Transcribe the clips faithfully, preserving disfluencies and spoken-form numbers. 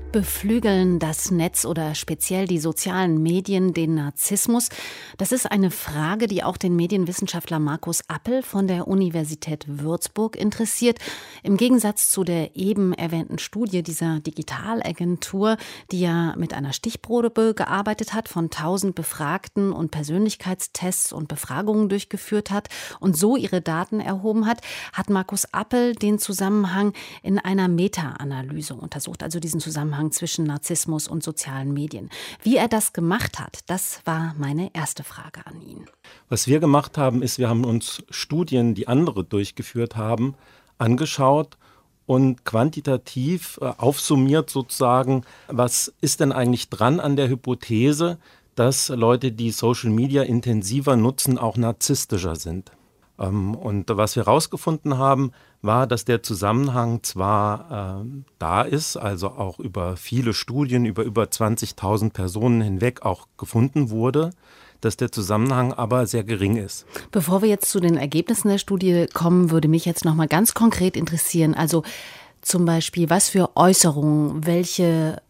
Beflügeln das Netz oder speziell die sozialen Medien den Narzissmus? Das ist eine Frage, die auch den Medienwissenschaftler Markus Appel von der Universität Würzburg interessiert. Im Gegensatz zu der eben erwähnten Studie dieser Digitalagentur, die ja mit einer Stichprobe gearbeitet hat, von tausend Befragten und Persönlichkeitstests und Befragungen durchgeführt hat und so ihre Daten erhoben hat, hat Markus Appel den Zusammenhang in einer Meta-Analyse untersucht, also diesen Zusammenhang zwischen Narzissmus und sozialen Medien. Wie er das gemacht hat, das war meine erste Frage an ihn. Was wir gemacht haben, ist, wir haben uns Studien, die andere durchgeführt haben, angeschaut und quantitativ äh, aufsummiert sozusagen, was ist denn eigentlich dran an der Hypothese, dass Leute, die Social Media intensiver nutzen, auch narzisstischer sind. Ähm, und was wir herausgefunden haben, war, dass der Zusammenhang zwar äh, da ist, also auch über viele Studien, über über zwanzigtausend Personen hinweg auch gefunden wurde, dass der Zusammenhang aber sehr gering ist. Bevor wir jetzt zu den Ergebnissen der Studie kommen, würde mich jetzt noch mal ganz konkret interessieren, also zum Beispiel, was für Äußerungen, welche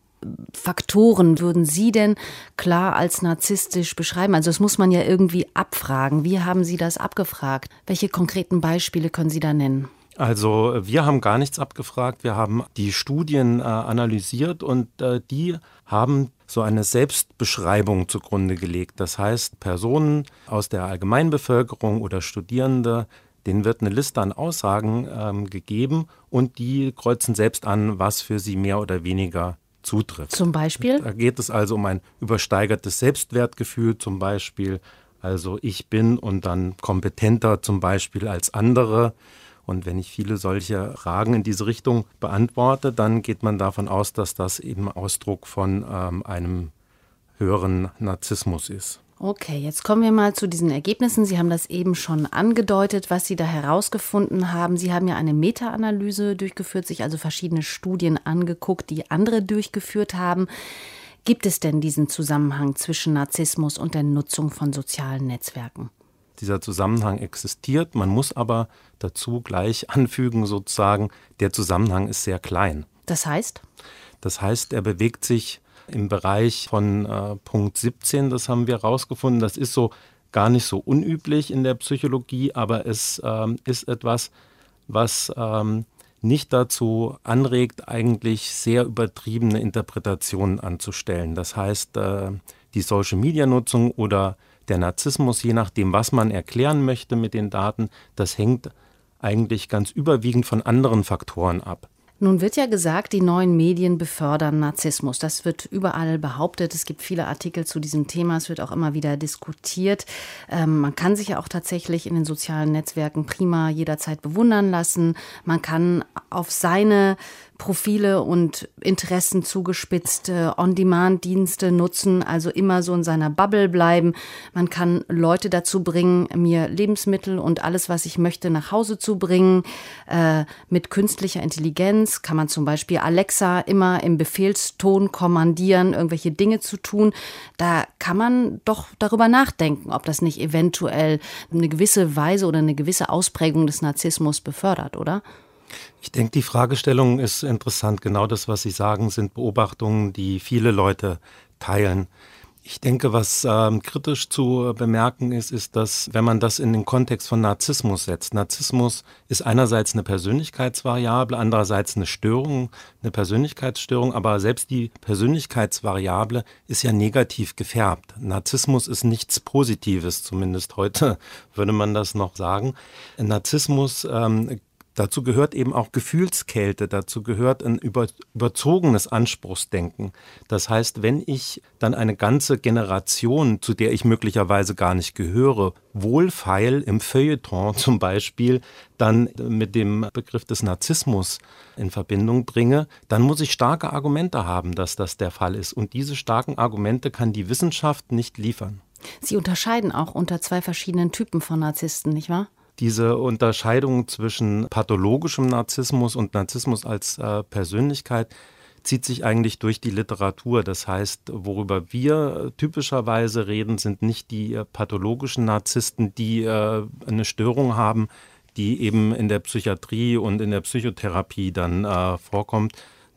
Faktoren würden Sie denn klar als narzisstisch beschreiben? Also das muss man ja irgendwie abfragen. Wie haben Sie das abgefragt? Welche konkreten Beispiele können Sie da nennen? Also wir haben gar nichts abgefragt. Wir haben die Studien äh, analysiert und äh, die haben so eine Selbstbeschreibung zugrunde gelegt. Das heißt, Personen aus der Allgemeinbevölkerung oder Studierende, denen wird eine Liste an Aussagen ähm, gegeben und die kreuzen selbst an, was für sie mehr oder weniger zutrifft. Zum Beispiel? Da geht es also um ein übersteigertes Selbstwertgefühl zum Beispiel. Also ich bin und dann kompetenter zum Beispiel als andere. Und wenn ich viele solche Fragen in diese Richtung beantworte, dann geht man davon aus, dass das eben Ausdruck von ähm, einem höheren Narzissmus ist. Okay, jetzt kommen wir mal zu diesen Ergebnissen. Sie haben das eben schon angedeutet, was Sie da herausgefunden haben. Sie haben ja eine Meta-Analyse durchgeführt, sich also verschiedene Studien angeguckt, die andere durchgeführt haben. Gibt es denn diesen Zusammenhang zwischen Narzissmus und der Nutzung von sozialen Netzwerken? Dieser Zusammenhang existiert, man muss aber dazu gleich anfügen sozusagen, der Zusammenhang ist sehr klein. Das heißt? Das heißt, er bewegt sich im Bereich von äh, Punkt siebzehn, das haben wir herausgefunden. Das ist so gar nicht so unüblich in der Psychologie, aber es ähm, ist etwas, was ähm, nicht dazu anregt, eigentlich sehr übertriebene Interpretationen anzustellen. Das heißt, äh, die Social-Media-Nutzung oder der Narzissmus, je nachdem, was man erklären möchte mit den Daten, das hängt eigentlich ganz überwiegend von anderen Faktoren ab. Nun wird ja gesagt, die neuen Medien befördern Narzissmus. Das wird überall behauptet. Es gibt viele Artikel zu diesem Thema. Es wird auch immer wieder diskutiert. Ähm, man kann sich ja auch tatsächlich in den sozialen Netzwerken prima jederzeit bewundern lassen. Man kann auf seine Profile und Interessen zugespitzte On-Demand-Dienste nutzen, also immer so in seiner Bubble bleiben. Man kann Leute dazu bringen, mir Lebensmittel und alles, was ich möchte, nach Hause zu bringen. Äh, mit künstlicher Intelligenz kann man zum Beispiel Alexa immer im Befehlston kommandieren, irgendwelche Dinge zu tun. Da kann man doch darüber nachdenken, ob das nicht eventuell eine gewisse Weise oder eine gewisse Ausprägung des Narzissmus befördert, oder? Ich denke, die Fragestellung ist interessant. Genau das, was Sie sagen, sind Beobachtungen, die viele Leute teilen. Ich denke, was ähm, kritisch zu bemerken ist, ist, dass, wenn man das in den Kontext von Narzissmus setzt, Narzissmus ist einerseits eine Persönlichkeitsvariable, andererseits eine Störung, eine Persönlichkeitsstörung, aber selbst die Persönlichkeitsvariable ist ja negativ gefärbt. Narzissmus ist nichts Positives, zumindest heute würde man das noch sagen. Narzissmus ähm, Dazu gehört eben auch Gefühlskälte, dazu gehört ein über, überzogenes Anspruchsdenken. Das heißt, wenn ich dann eine ganze Generation, zu der ich möglicherweise gar nicht gehöre, wohlfeil im Feuilleton zum Beispiel dann mit dem Begriff des Narzissmus in Verbindung bringe, dann muss ich starke Argumente haben, dass das der Fall ist. Und diese starken Argumente kann die Wissenschaft nicht liefern. Sie unterscheiden auch unter zwei verschiedenen Typen von Narzissten, nicht wahr? Diese Unterscheidung zwischen pathologischem Narzissmus und Narzissmus als äh, Persönlichkeit zieht sich eigentlich durch die Literatur. Das heißt, worüber wir typischerweise reden, sind nicht die äh, pathologischen Narzissten, die äh, eine Störung haben, die eben in der Psychiatrie und in der Psychotherapie dann äh, vorkommt.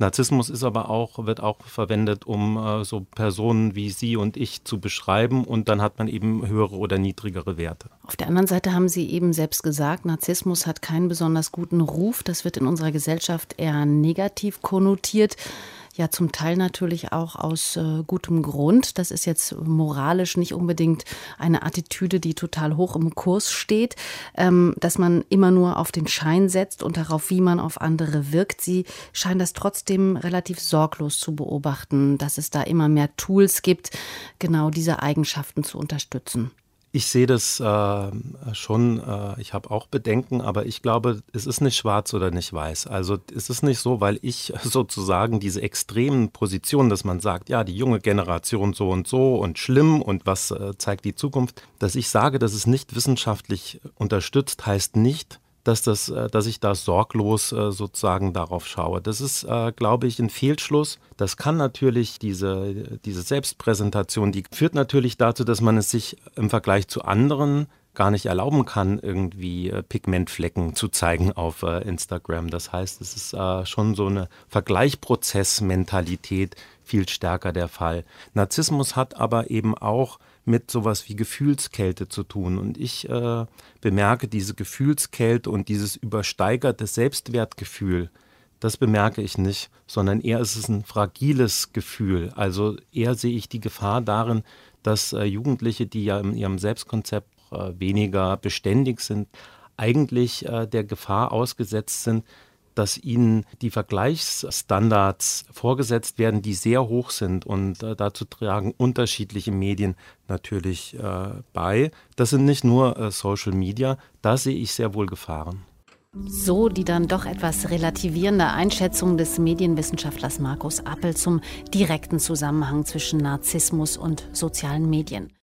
Narzissmus ist aber auch, wird auch verwendet, um äh, so Personen wie Sie und ich zu beschreiben, und dann hat man eben höhere oder niedrigere Werte. Auf der anderen Seite haben Sie eben selbst gesagt, Narzissmus hat keinen besonders guten Ruf. Das wird in unserer Gesellschaft eher negativ konnotiert. Ja, zum Teil natürlich auch aus äh, gutem Grund. Das ist jetzt moralisch nicht unbedingt eine Attitüde, die total hoch im Kurs steht, ähm, dass man immer nur auf den Schein setzt und darauf, wie man auf andere wirkt. Sie scheinen das trotzdem relativ sorglos zu beobachten, dass es da immer mehr Tools gibt, genau diese Eigenschaften zu unterstützen. Ich sehe das äh, schon, äh, ich habe auch Bedenken, aber ich glaube, es ist nicht schwarz oder nicht weiß. Also es ist nicht so, weil ich sozusagen diese extremen Positionen, dass man sagt, ja, die junge Generation so und so und schlimm und was äh, zeigt die Zukunft, dass ich sage, dass es nicht wissenschaftlich unterstützt, heißt nicht, dass, das, dass ich da sorglos äh, sozusagen darauf schaue. Das ist, äh, glaube ich, ein Fehlschluss. Das kann natürlich, diese, diese Selbstpräsentation, die führt natürlich dazu, dass man es sich im Vergleich zu anderen gar nicht erlauben kann, irgendwie äh, Pigmentflecken zu zeigen auf äh, Instagram. Das heißt, es ist äh, schon so eine Vergleichprozessmentalität viel stärker der Fall. Narzissmus hat aber eben auch mit sowas wie Gefühlskälte zu tun. Und ich äh, bemerke diese Gefühlskälte und dieses übersteigerte Selbstwertgefühl, das bemerke ich nicht, sondern eher ist es ein fragiles Gefühl. Also eher sehe ich die Gefahr darin, dass äh, Jugendliche, die ja in ihrem Selbstkonzept äh, weniger beständig sind, eigentlich äh, der Gefahr ausgesetzt sind, dass ihnen die Vergleichsstandards vorgesetzt werden, die sehr hoch sind, und äh, dazu tragen unterschiedliche Medien natürlich äh, bei. Das sind nicht nur äh, Social Media, da sehe ich sehr wohl Gefahren. So die dann doch etwas relativierende Einschätzung des Medienwissenschaftlers Markus Appel zum direkten Zusammenhang zwischen Narzissmus und sozialen Medien.